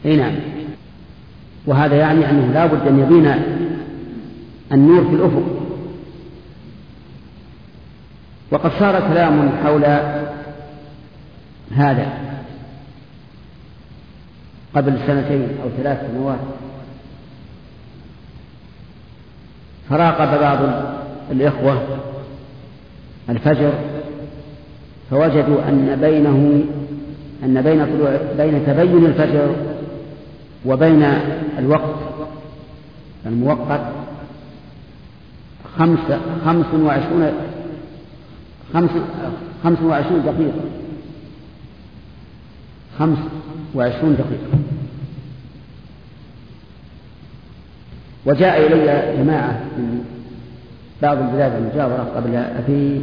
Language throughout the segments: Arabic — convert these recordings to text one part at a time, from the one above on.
أي نعم. وهذا يعني أنه لا بد أن يبين النور في الأفق. وقد صار كلام حول هذا قبل 2 أو 3 سنوات، فراقب بعض الإخوة الفجر فوجدوا أن بين تبين الفجر وبين الوقت المؤقت 25 دقيقة. 25 دقيقة. وجاء إلي جماعة من بعض البلاد المجاورة قبل في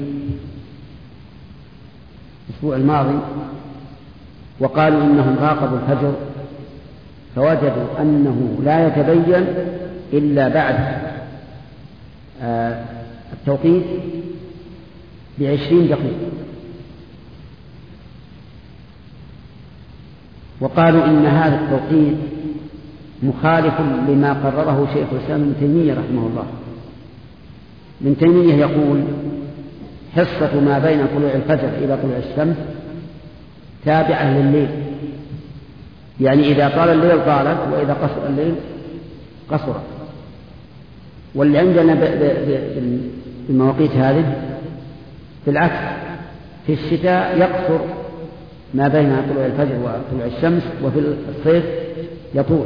الأسبوع الماضي، وقالوا إنهم راقبوا الفجر فوجدوا أنه لا يتبين إلا بعد التوقيت ب20 دقيقة. وقالوا إن هذا التوقيت مخالف لما قرره شيخ الإسلام ابن تيمية رحمه الله. ابن تيمية يقول: حصة ما بين طلوع الفجر إلى طلوع الشمس تابعة لليل، يعني إذا طال الليل طالت، وإذا قصر الليل قصرت. واللي عندنا بالمواقيت هذه بالعكس، في الشتاء يقصر ما بين طلوع الفجر وطلوع الشمس، وفي الصيف يطول.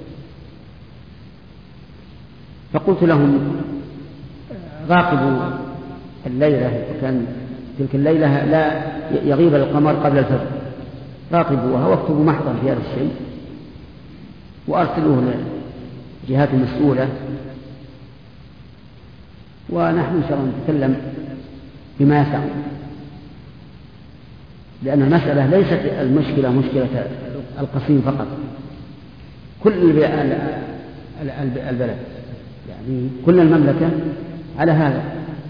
فقلت لهم: راقبوا الليلة، وكان تلك الليلة لا يغيب القمر قبل الفجر، راقبوها واكتبوا محضا في هذا الشيء وأرسلوه للجهات المسؤولة، ونحن إن شاء الله نتكلم بما يسعون. لأن المسألة ليست المشكلة مشكلة القصيم فقط، كل البلد، يعني كل المملكة على هذا.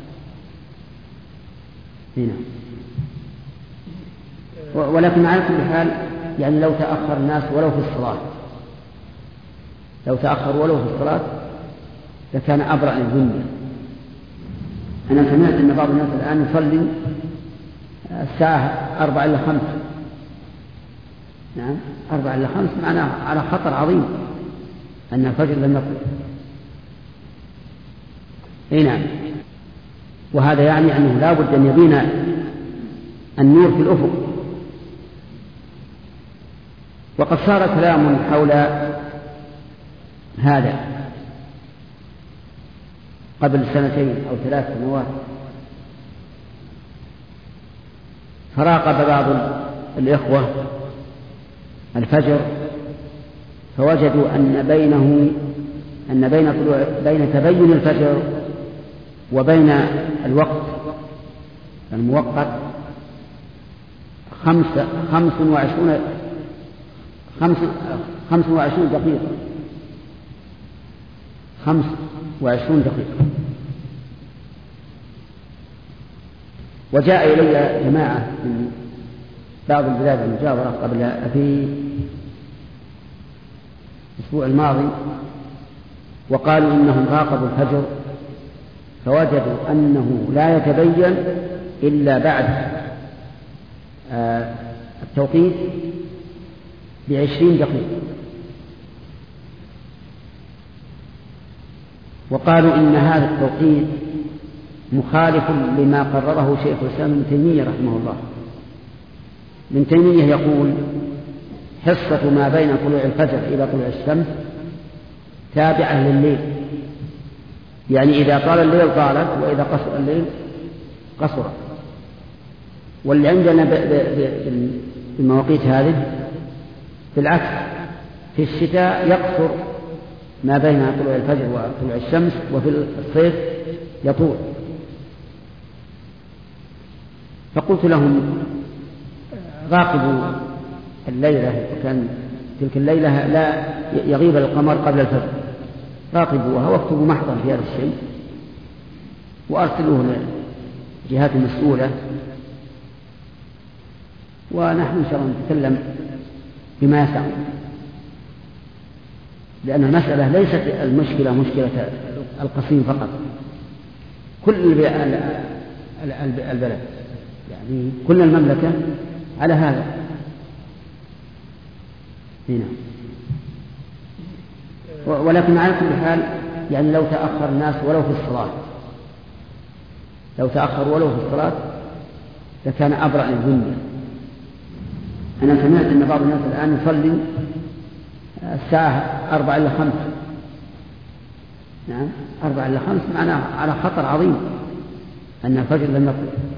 هنا. ولكن على كل حال، يعني لو تأخر الناس ولو في الصلاة، لو تأخروا ولو في الصلاة لكان أبرأ للدنيا. أنا سمعت أن بعض الناس الآن يصلي الساعة 4 إلا 5. نعم، 4 إلا 5 معناه على خطر عظيم أن الفجر لم يطلع. أي نعم. وهذا يعني أنه لا بد أن يبين النور في الأفق. وقد صار كلام حول هذا قبل 2 أو 3 سنوات، فراقب بعض الإخوة الفجر فوجدوا أن بين تبين الفجر وبين الوقت المؤقت 25 دقيقة. 25 دقيقة. وجاء إلي جماعة من بعض البلاد المجاورة قبل في الأسبوع الماضي، وقالوا إنهم راقبوا الفجر فوجدوا أنه لا يتبين إلا بعد التوقيت ب20 دقيقة. وقالوا إن هذا التوقيت مخالف لما قرره شيخ الإسلام ابن تيمية رحمه الله. ابن تيمية يقول: حصة ما بين طلوع الفجر إلى طلوع الشمس تابعة لليل، يعني إذا طال الليل طالت، وإذا قصر الليل قصرت. واللي عندنا بالمواقيت هذه بالعكس، في الشتاء يقصر ما بين طلوع الفجر وطلوع الشمس، وفي الصيف يطول. فقلت لهم: راقبوا الليلة، وكان تلك الليلة لا يغيب القمر قبل الفجر، راقبوها واكتبوا محضا في هذا الشيء وأرسلوه للجهات المسؤولة، ونحن إن شاء الله نتكلم بما يسعون. لأن المسألة ليست المشكلة مشكلة القصيم فقط، كل البلد يعني كل المملكة على هذا. هنا ولكن على كل حال يعني لو تأخر الناس ولو في الصلاة، لو تأخر ولو في الصلاة لكان أبرأ للذمة. أنا سمعت أن بعض الناس الآن يصلي الساعة 4 إلى 5. نعم 4 إلى 5 معناه على خطر عظيم أن الفجر لم يطلع.